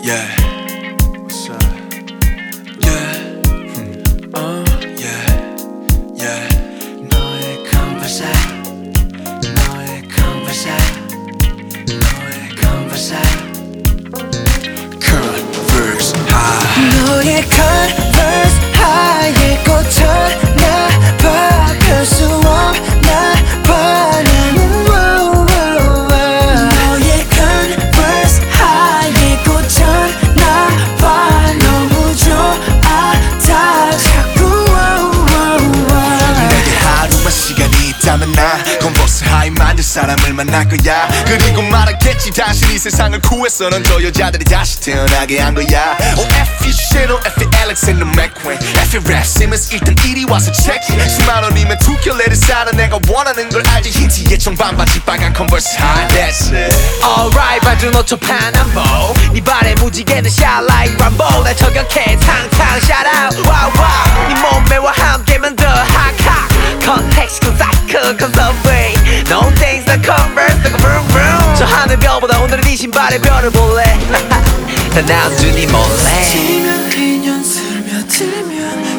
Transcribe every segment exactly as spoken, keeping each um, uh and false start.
Yeah. What's up? Yeah. Hmm. Uh, yeah. Yeah. 너의 converse, 너의 converse, 너의 converse, converse high. 너의 converse high에 꽂혀나 봐. 별 수 없나 봐. 나는 너의 converse high에 꽂혀나 봐. 너무 좋아 다 자꾸 내게 하루만 시간이 있다면 나 컨버스 하이 만들 사람을 만날 거야. 그리고 말하겠지 다시 이 세상을 구해서 넌 저 여자들이 다시 태어나게 한 거야. Oh F you Shadow, F you Alex and the McQueen, F you Rap Simmons 일단 이리 와서 체크해. 수만 원이면 두 켤레를 사는 내가 원하는 걸 알지. 흰티에 청반바지 빨간 컨버스 하이. That's it. Alright 봐준 오초 파남보 네 발에 무지개는 shine like Rambo. 날 저격해 탕탕 shout out wow wow. 네 몸매와 함께만 더 hot hot. Context 그 사이클 conserve. No things that converse like a vroom vroom. 저 하늘별보다 오늘은 네 신발에 별을 볼래. 다 남준이 몰래. 스치면 인연 스며들면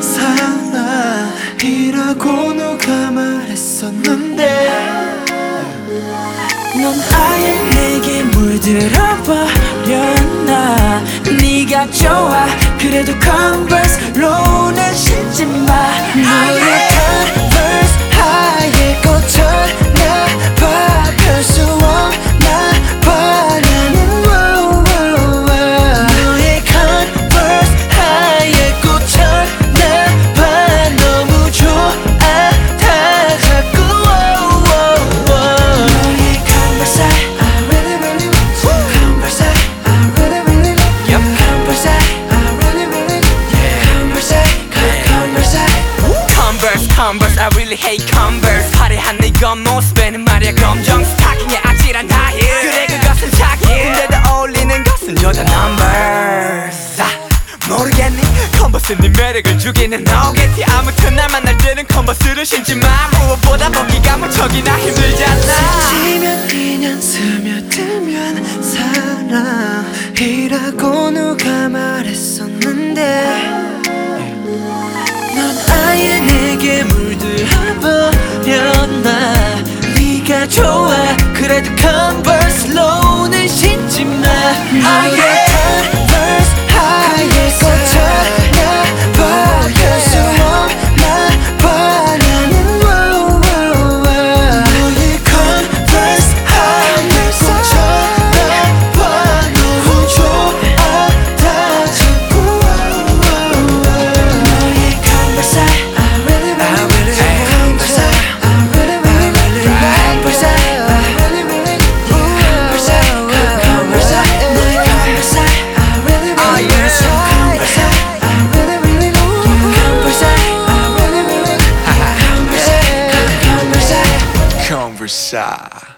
사랑이라고 누가 말했었는데 넌 아예 내게 물들어버렸나. 네가 좋아 그래도 converse로는 신지 마. 너의 converse 하얘 꽂혀나 봐. 별 수 없나 봐. 나는 너의 converse 하얘 꽂혀나 봐. 너무 좋아 다 자꾸 너의 converse I really really want you. Converse I really really love you. Converse I really really yeah. Converse Converse Converse, Converse, I really hate Converse. 화려한 네 겉모습에는 말이야 검정 스타킹에 아찔한 하일. 그래 그것은 자기. 근데도 어울리는 것은 여자 numbers. 아, 모르겠니? 컨버스 네 매력을 주기는 너겠지. 아무튼 날 만날 때는 컨버스를 신지 마. 무엇보다 벗기가 무척이나 힘들잖아. 스치면 인연 스며들면 사랑이라고 누가 말했었는데 넌 아예 내게 물들어버렸나. 네가 좋아 그래도 converse로는 신지 마. 아예 converse 하얘 꽂혀나 봐. 별 수 없나 봐. 나는 너의 converse 하얘 꽂혀나 봐. 너무 좋아 다 자꾸 너의 converse I really really really converse I really really really converse I really really converse converse 너의 converse I really really converse I really really converse I really really converse converse Converse.